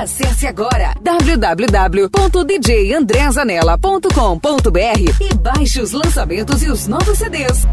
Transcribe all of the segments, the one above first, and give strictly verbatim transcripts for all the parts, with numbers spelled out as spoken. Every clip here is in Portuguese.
Acesse agora w w w ponto d j andré zanella ponto com ponto b r e baixe os lançamentos e os novos C Ds.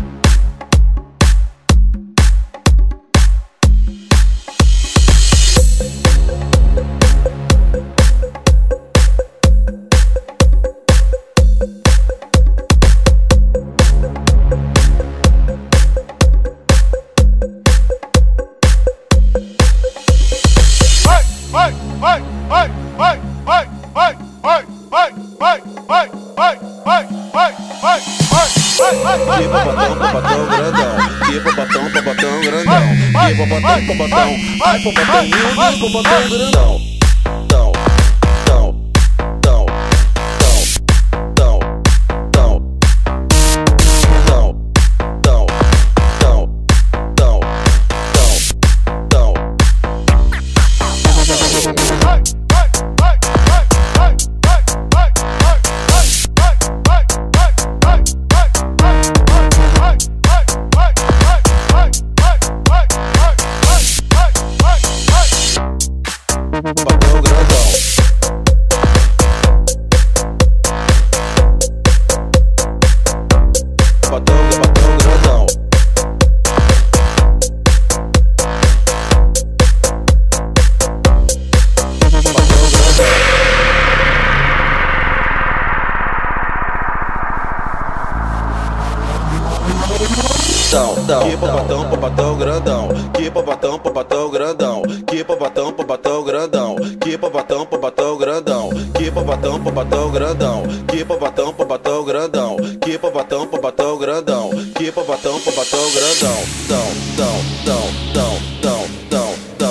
Popotão, popotão, ai popotão, meu Deus, popotão grandão. Tão, tão, tão, tão, tão, tão, tão, tão, tão, tão, tão, Popotão grandão. Popotão, popotão grandão. Popotão grandão. Tão, tão, que popotão, popotão grandão. Que popotão, popotão grandão. Que popotão, popotão grandão. Que popotão, popotão grandão. Que popotão, popotão grandão. Que popotão, popotão grandão. Que popotão, popotão grandão. Que popotão, popotão grandão. Tão, tão, tão, tão, tão, tão, tão.